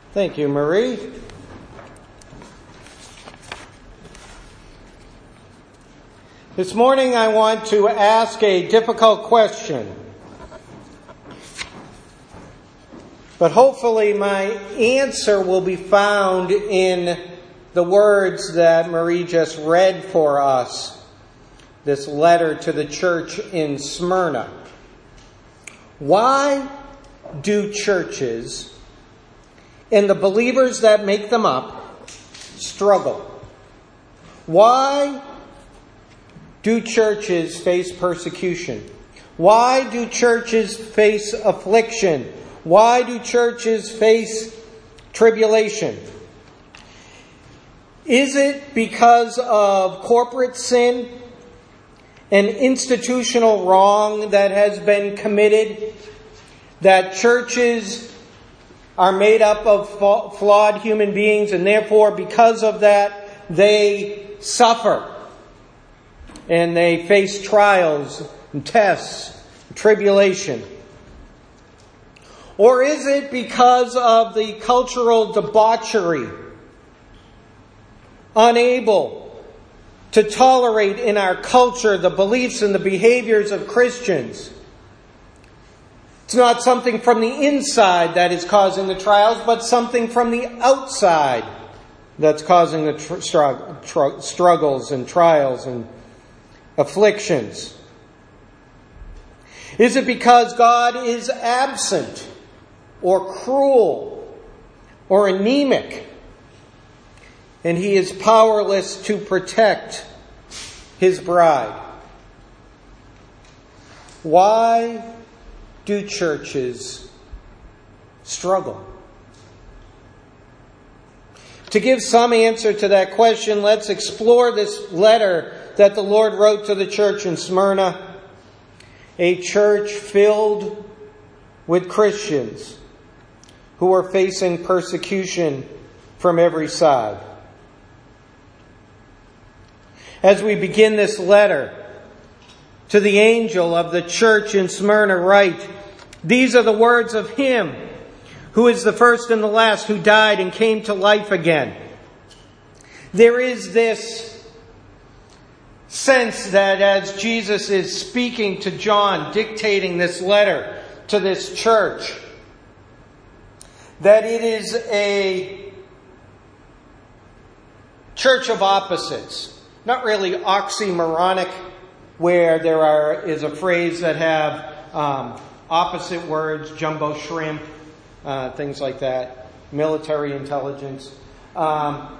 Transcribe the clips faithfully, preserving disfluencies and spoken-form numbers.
Thank you, Marie. This morning I want to ask a difficult question. But hopefully my answer will be found in the words that Marie just read for us. This letter to the church in Smyrna. Why do churches and the believers that make them up struggle? Why do churches face persecution? Why do churches face affliction? Why do churches face tribulation? Is it because of corporate sin and institutional wrong that has been committed, that churches are made up of flawed human beings, and therefore because of that they suffer and they face trials and tests and tribulation? Or is it because of the cultural debauchery, unable to tolerate in our culture the beliefs and the behaviors of Christians? It's not something from the inside that is causing the trials, but something from the outside that's causing the tr- str- tr- struggles and trials and afflictions. Is it because God is absent or cruel or anemic and He is powerless to protect His bride? Why do churches struggle? To give some answer to that question, let's explore this letter that the Lord wrote to the church in Smyrna, a church filled with Christians who are facing persecution from every side. As we begin this letter, to the angel of the church in Smyrna write, "These are the words of Him who is the first and the last, who died and came to life again." There is this sense that as Jesus is speaking to John, dictating this letter to this church, that it is a church of opposites. Not really oxymoronic, where there are is a phrase that have um, opposite words, jumbo shrimp, uh, things like that, military intelligence. Um,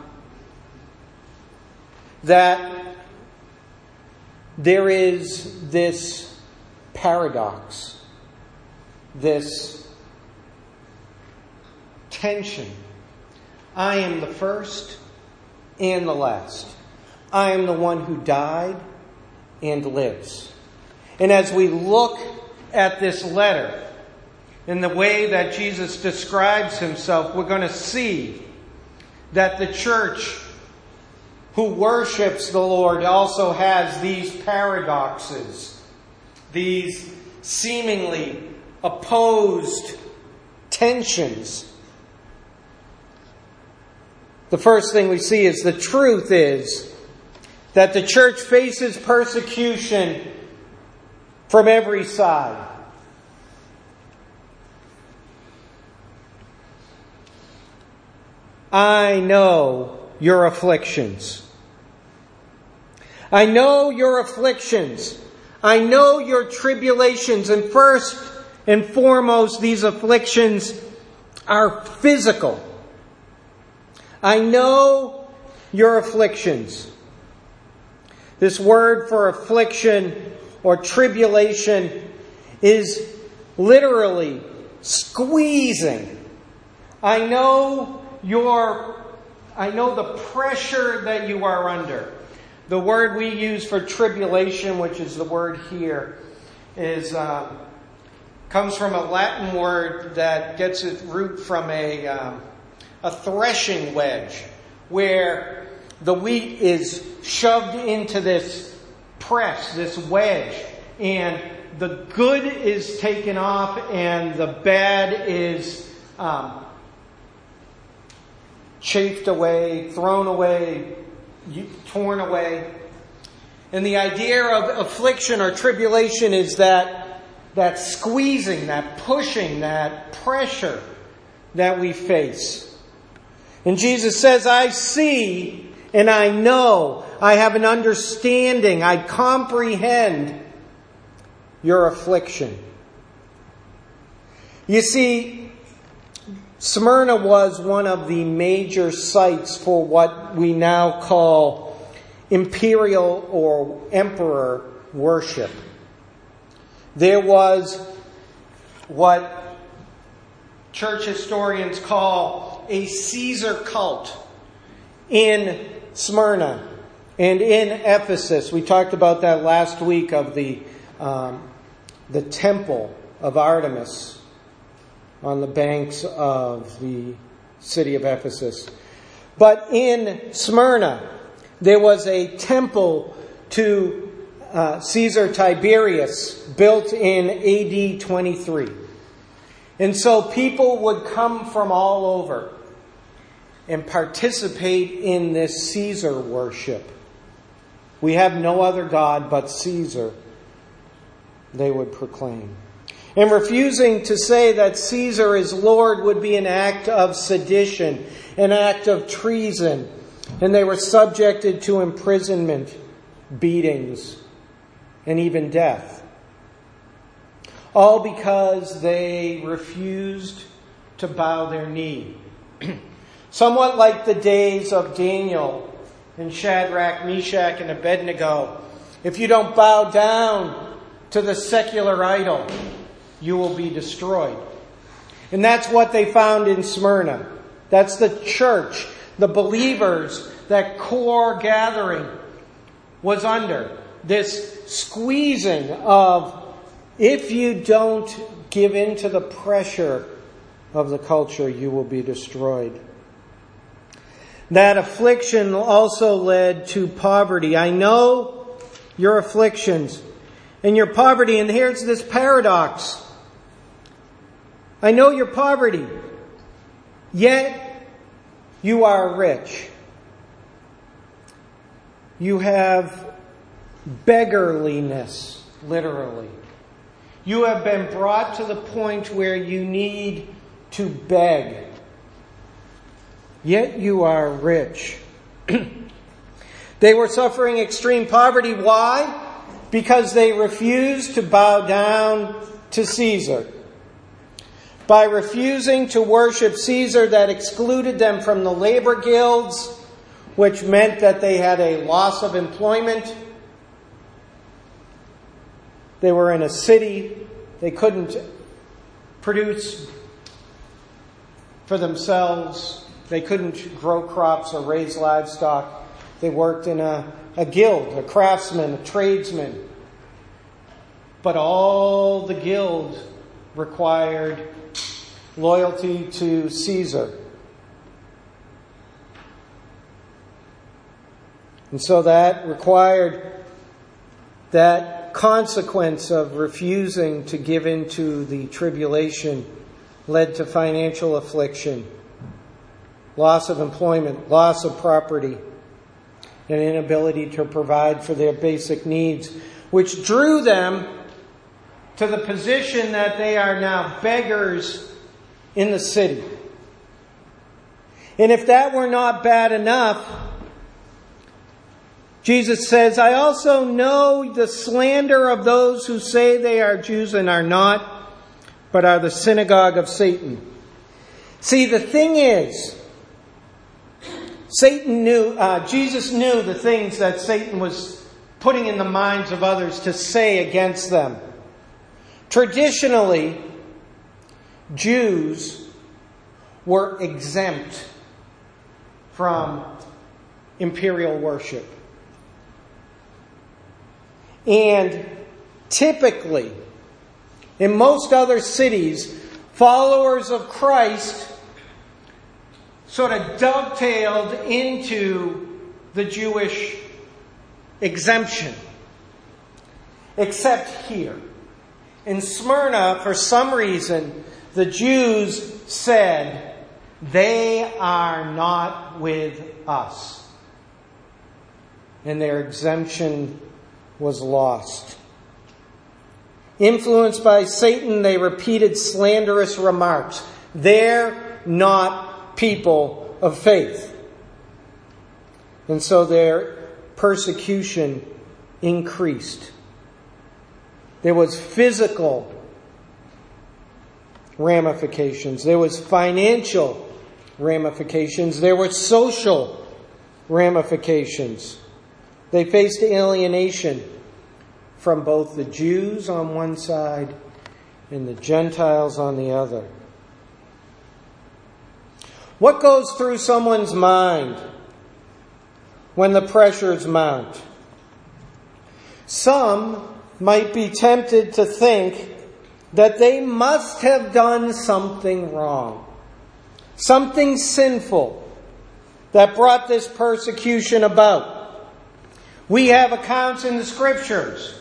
that there is this paradox, this tension. I am the first and the last. I am the one who died and lives. And as we look at this letter, in the way that Jesus describes Himself, we're going to see that the church who worships the Lord also has these paradoxes, these seemingly opposed tensions. The first thing we see is the truth is that the church faces persecution from every side. I know your afflictions. I know your afflictions. I know your tribulations. And first and foremost, these afflictions are physical. I know your afflictions. This word for affliction or tribulation is literally squeezing. I know your, I know the pressure that you are under. The word we use for tribulation, which is the word here, is um, comes from a Latin word that gets its root from a um, a threshing wedge, where the wheat is shoved into this press, this wedge, and the good is taken off and the bad is um, chafed away, thrown away, torn away. And the idea of affliction or tribulation is that, that squeezing, that pushing, that pressure that we face. And Jesus says, I see and I know, I have an understanding, I comprehend your affliction. You see, Smyrna was one of the major sites for what we now call imperial or emperor worship. There was what church historians call a Caesar cult in Smyrna and in Ephesus. We talked about that last week of the um, the temple of Artemis on the banks of the city of Ephesus. But in Smyrna, there was a temple to uh, Caesar Tiberius built in A D twenty-three. And so people would come from all over and participate in this Caesar worship. We have no other God but Caesar, they would proclaim. And refusing to say that Caesar is Lord would be an act of sedition, an act of treason. And they were subjected to imprisonment, beatings, and even death. All because they refused to bow their knee. Somewhat like the days of Daniel and Shadrach, Meshach, and Abednego. If you don't bow down to the secular idol, you will be destroyed. And that's what they found in Smyrna. That's the church, the believers, that core gathering was under. This squeezing of, if you don't give in to the pressure of the culture, you will be destroyed. That affliction also led to poverty. I know your afflictions and your poverty. And here's this paradox. I know your poverty, yet you are rich. You have beggarliness, literally. You have been brought to the point where you need to beg. Yet you are rich. They were suffering extreme poverty. Why? Because they refused to bow down to Caesar. By refusing to worship Caesar, that excluded them from the labor guilds, which meant that they had a loss of employment. They were in a city. They couldn't produce for themselves. They couldn't grow crops or raise livestock. They worked in a, a guild, a craftsman, a tradesman. But all the guild required loyalty to Caesar. And so that required that consequence of refusing to give in to the tribulation led to financial affliction, loss of employment, loss of property, and inability to provide for their basic needs, which drew them to the position that they are now beggars in the city. And if that were not bad enough, Jesus says, I also know the slander of those who say they are Jews and are not, but are the synagogue of Satan. See, the thing is, Satan knew, uh, Jesus knew the things that Satan was putting in the minds of others to say against them. Traditionally, Jews were exempt from imperial worship. And typically, in most other cities, followers of Christ sort of dovetailed into the Jewish exemption. Except here. In Smyrna, for some reason, the Jews said, They are not with us. And their exemption was lost. Influenced by Satan, they repeated slanderous remarks. They're not people of faith. And so their persecution increased. There was physical ramifications. There was financial ramifications. There were social ramifications. They faced alienation from both the Jews on one side and the Gentiles on the other. What goes through someone's mind when the pressures mount? Some might be tempted to think that they must have done something wrong, something sinful that brought this persecution about. We have accounts in the Scriptures.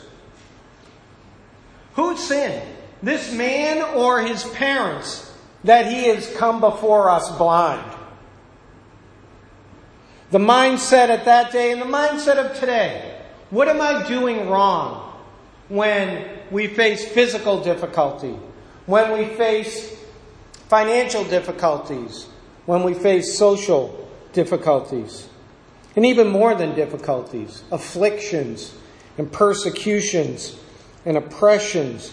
Who sinned? This man or his parents, that he has come before us blind? The mindset at that day and the mindset of today. What am I doing wrong when we face physical difficulty, when we face financial difficulties, when we face social difficulties? And even more than difficulties, afflictions and persecutions and oppressions.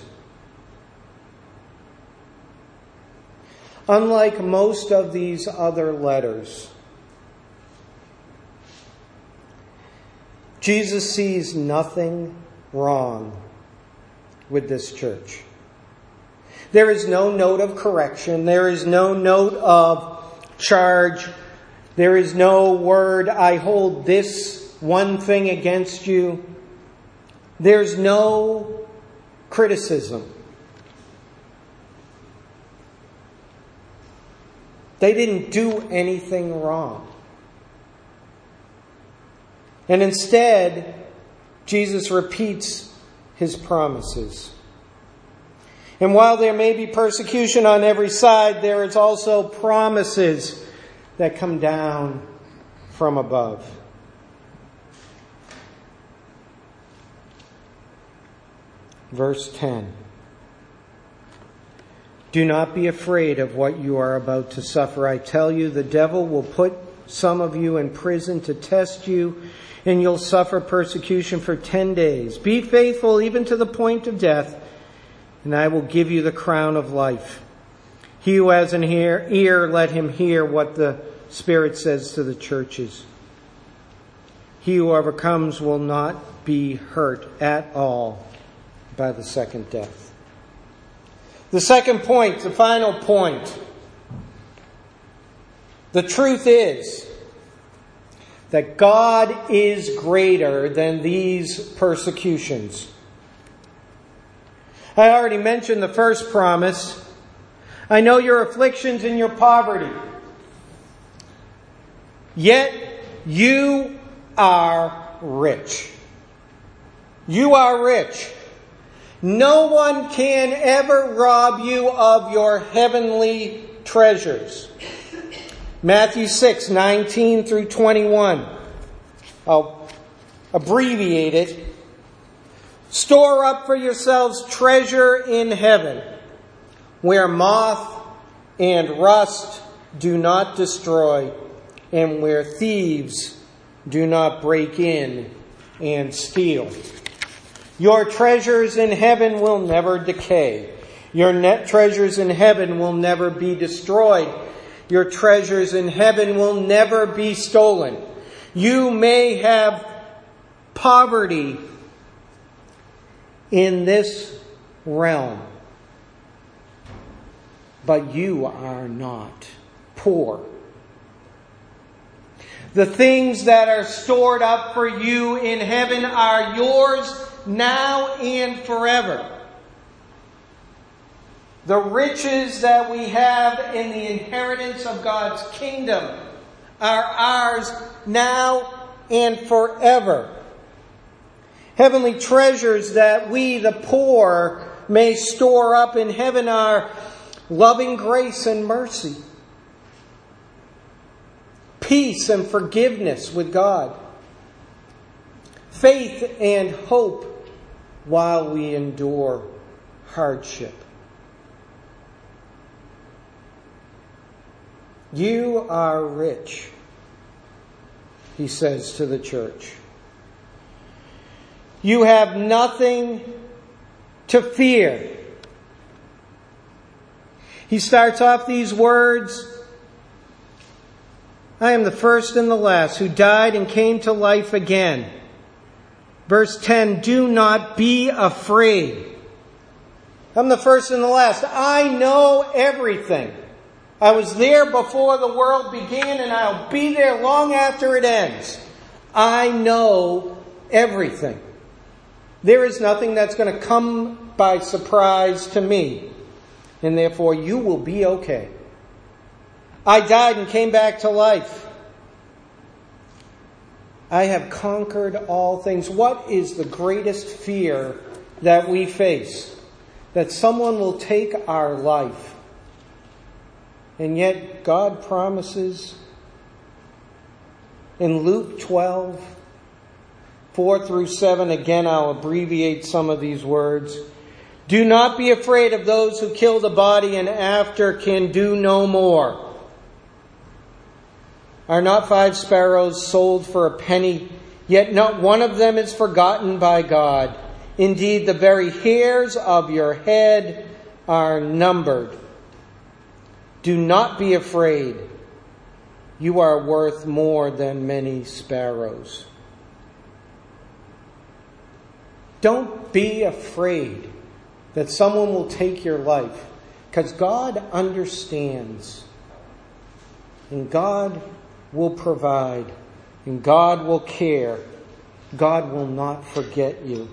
Unlike most of these other letters, Jesus sees nothing wrong with this church. There is no note of correction. There is no note of charge. There is no word, I hold this one thing against you. There's no criticism. They didn't do anything wrong. And instead, Jesus repeats his promises. And while there may be persecution on every side, there is also promises that come down from above. Verse ten. Do not be afraid of what you are about to suffer. I tell you, the devil will put some of you in prison to test you, and you'll suffer persecution for ten days. Be faithful even to the point of death, and I will give you the crown of life. He who has an ear, ear, let him hear what the Spirit says to the churches. He who overcomes will not be hurt at all by the second death. The second point, the final point. The truth is that God is greater than these persecutions. I already mentioned the first promise. I know your afflictions and your poverty. Yet you are rich. You are rich. No one can ever rob you of your heavenly treasures. Matthew six, nineteen through twenty-one. I'll abbreviate it. Store up for yourselves treasure in heaven, where moth and rust do not destroy, and where thieves do not break in and steal. Your treasures in heaven will never decay. Your net treasures in heaven will never be destroyed. Your treasures in heaven will never be stolen. You may have poverty in this realm, but you are not poor. The things that are stored up for you in heaven are yours now and forever. The riches that we have in the inheritance of God's kingdom are ours now and forever. Heavenly treasures that we, the poor, may store up in heaven are loving grace and mercy, peace and forgiveness with God, faith and hope while we endure hardship. You are rich, he says to the church. You have nothing to fear. He starts off these words, I am the first and the last who died and came to life again. Verse ten, do not be afraid. I'm the first and the last. I know everything. I was there before the world began, and I'll be there long after it ends. I know everything. There is nothing that's going to come by surprise to me, and therefore you will be okay. I died and came back to life. I have conquered all things. What is the greatest fear that we face? That someone will take our life. And yet God promises in Luke twelve, four through seven, again I'll abbreviate some of these words. Do not be afraid of those who kill the body and after can do no more. Are not five sparrows sold for a penny? Yet not one of them is forgotten by God. Indeed, the very hairs of your head are numbered. Do not be afraid. You are worth more than many sparrows. Don't be afraid that someone will take your life, because God understands, and God will provide, and God will care. God will not forget you.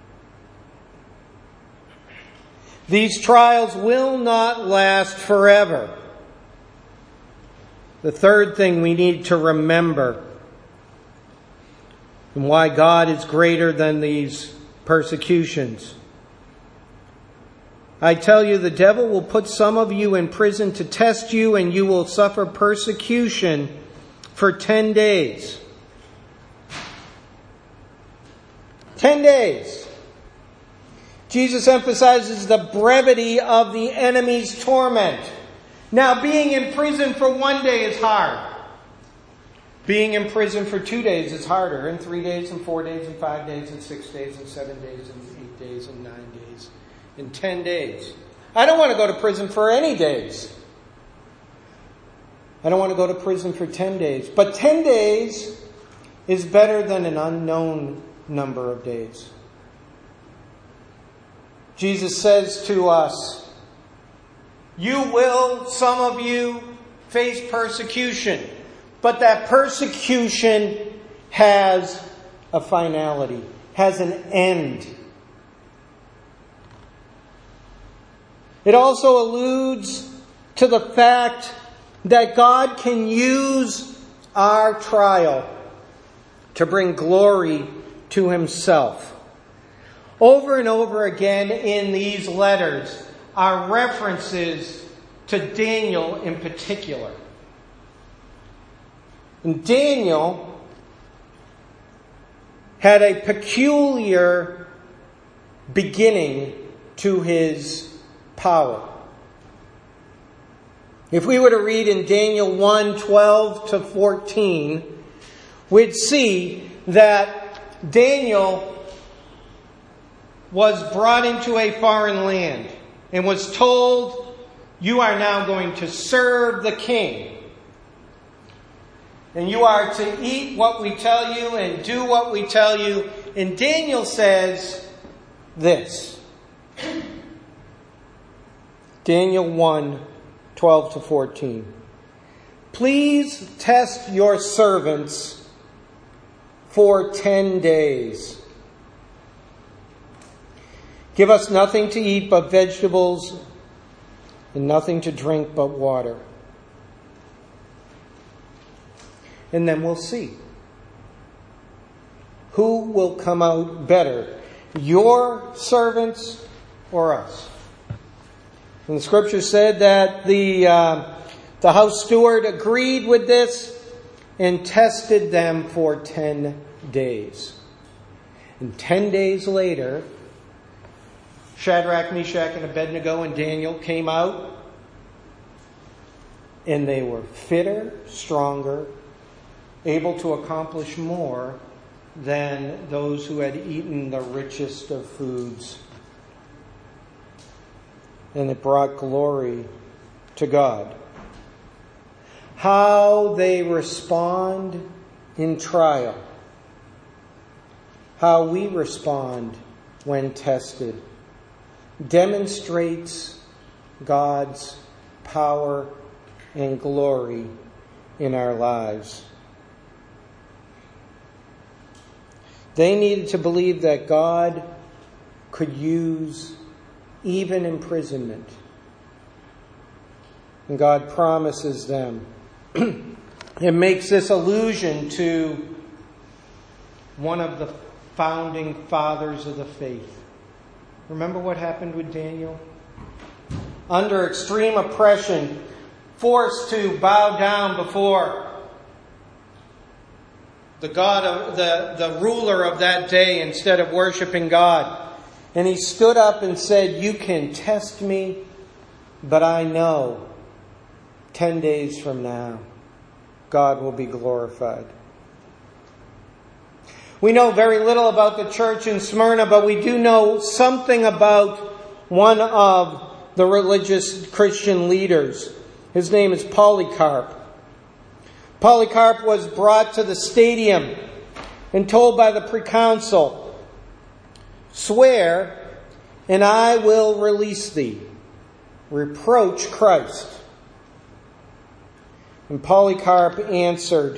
These trials will not last forever. The third thing we need to remember, and why God is greater than these persecutions. I tell you, the devil will put some of you in prison to test you, and you will suffer persecution for ten days. Ten days. Jesus emphasizes the brevity of the enemy's torment. Now, being in prison for one day is hard. Being in prison for two days is harder, and three days, and four days, and five days, and six days, and seven days, and eight days, and nine days, and ten days. I don't want to go to prison for any days. I don't want to go to prison for ten days. But ten days is better than an unknown number of days. Jesus says to us, you will, some of you, face persecution. But that persecution has a finality, has an end. It also alludes to the fact that God can use our trial to bring glory to himself. Over and over again in these letters are references to Daniel in particular. And Daniel had a peculiar beginning to his power. If we were to read in Daniel one, twelve to fourteen, we'd see that Daniel was brought into a foreign land and was told, you are now going to serve the king. And you are to eat what we tell you and do what we tell you. And Daniel says this. Daniel one, twelve to fourteen. Please test your servants for ten days. Give us nothing to eat but vegetables and nothing to drink but water. And then we'll see who will come out better, your servants or us. And the scripture said that the uh, the house steward agreed with this, and tested them for ten days. And ten days later, Shadrach, Meshach, and Abednego and Daniel came out, and they were fitter, stronger, able to accomplish more than those who had eaten the richest of foods. And it brought glory to God. How they respond in trial. How we respond when tested demonstrates God's power and glory in our lives. They needed to believe that God could use even imprisonment. And God promises them. It makes this allusion to one of the founding fathers of the faith. Remember what happened with Daniel? Under extreme oppression, forced to bow down before the God of the, the ruler of that day instead of worshiping God. And he stood up and said, "You can test me, but I know ten days from now, God will be glorified." We know very little about the church in Smyrna, but we do know something about one of the religious Christian leaders. His name is Polycarp. Polycarp was brought to the stadium and told by the proconsul, "Swear, and I will release thee. Reproach Christ." And Polycarp answered,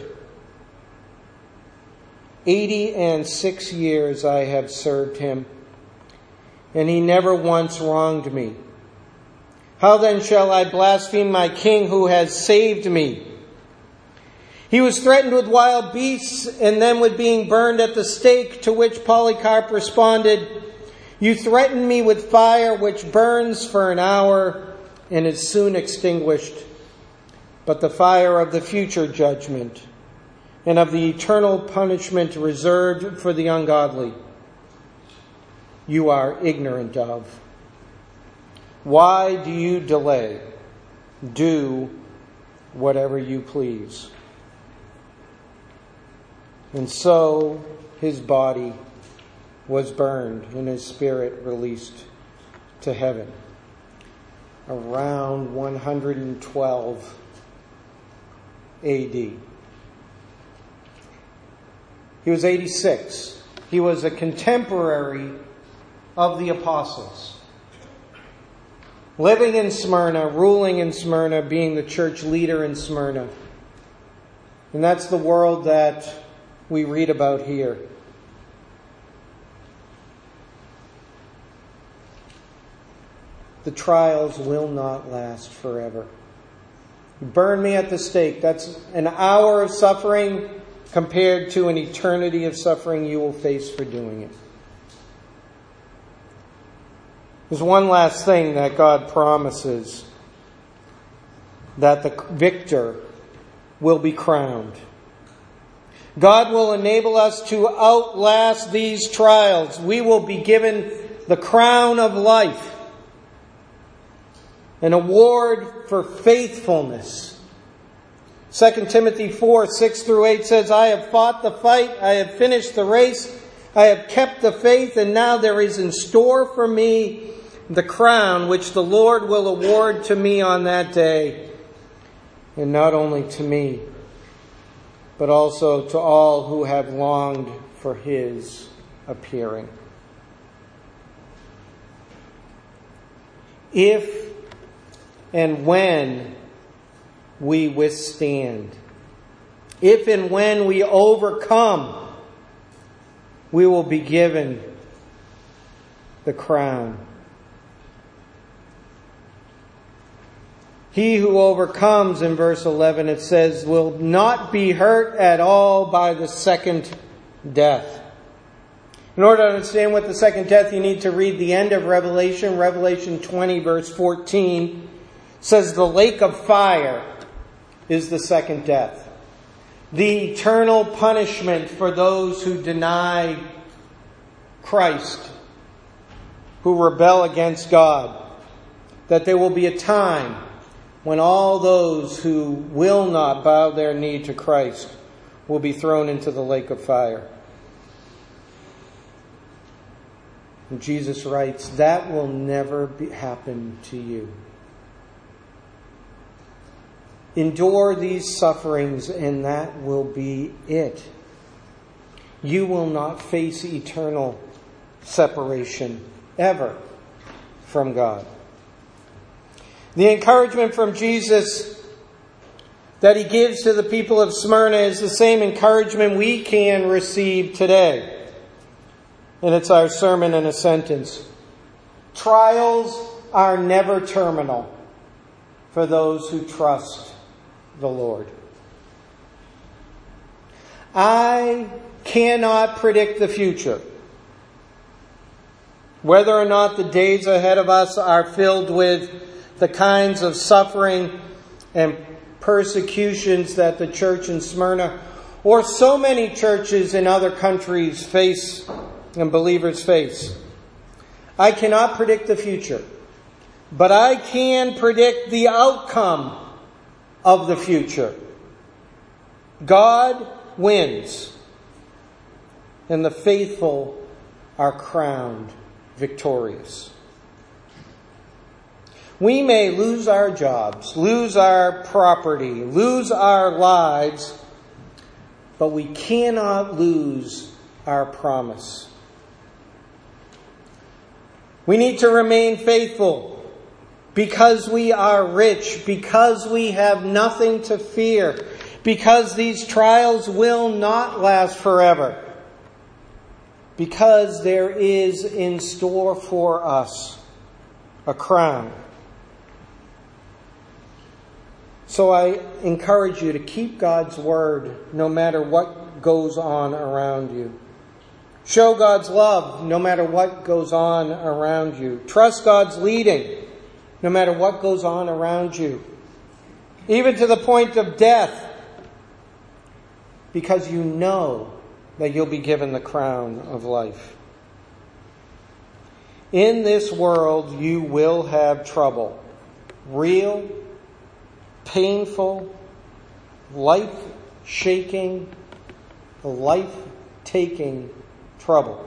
Eighty and six years I have served him, and he never once wronged me. How then shall I blaspheme my king who has saved me?" He was threatened with wild beasts and then with being burned at the stake, to which Polycarp responded, "You threaten me with fire which burns for an hour and is soon extinguished, but the fire of the future judgment and of the eternal punishment reserved for the ungodly, you are ignorant of. Why do you delay? Do whatever you please." And so his body was burned and his spirit released to heaven around one hundred twelve A D. He was eighty-six. He was a contemporary of the apostles. Living in Smyrna, ruling in Smyrna, being the church leader in Smyrna. And that's the world that we read about here. The trials will not last forever. Burn me at the stake. That's an hour of suffering compared to an eternity of suffering you will face for doing it. There's one last thing that God promises, that the victor will be crowned. God will enable us to outlast these trials. We will be given the crown of life, an award for faithfulness. Second Timothy four, six through eight says, "I have fought the fight, I have finished the race, I have kept the faith, and now there is in store for me the crown which the Lord will award to me on that day, and not only to me, but also to all who have longed for his appearing." If and when we withstand, if and when we overcome, we will be given the crown. He who overcomes, in verse eleven it says, will not be hurt at all by the second death. In order to understand what the second death, you need to read the end of Revelation. Revelation twenty, verse fourteen says the lake of fire is the second death. the eternal punishment for those who deny Christ, who rebel against God. That there will be a time when all those who will not bow their knee to Christ will be thrown into the lake of fire. And Jesus writes, that will never be, happen to you. Endure these sufferings and that will be it. You will not face eternal separation ever from God. The encouragement from Jesus that he gives to the people of Smyrna is the same encouragement we can receive today. And it's our sermon in a sentence. Trials are never terminal for those who trust the Lord. I cannot predict the future. Whether or not the days ahead of us are filled with the kinds of suffering and persecutions that the church in Smyrna or so many churches in other countries face and believers face. I cannot predict the future, but I can predict the outcome of the future. God wins, and the faithful are crowned victorious. We may lose our jobs, lose our property, lose our lives, but we cannot lose our promise. We need to remain faithful because we are rich, because we have nothing to fear, because these trials will not last forever, because there is in store for us a crown. So I encourage you to keep God's word no matter what goes on around you. Show God's love no matter what goes on around you. Trust God's leading no matter what goes on around you. Even to the point of death, because you know that you'll be given the crown of life. In this world you will have trouble. Real, painful, life-shaking, life-taking trouble.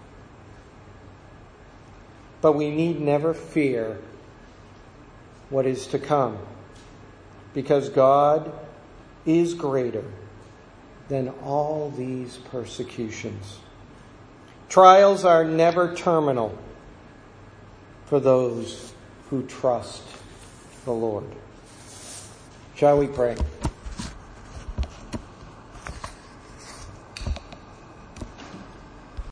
But we need never fear what is to come, because God is greater than all these persecutions. Trials are never terminal for those who trust the Lord. Shall we pray?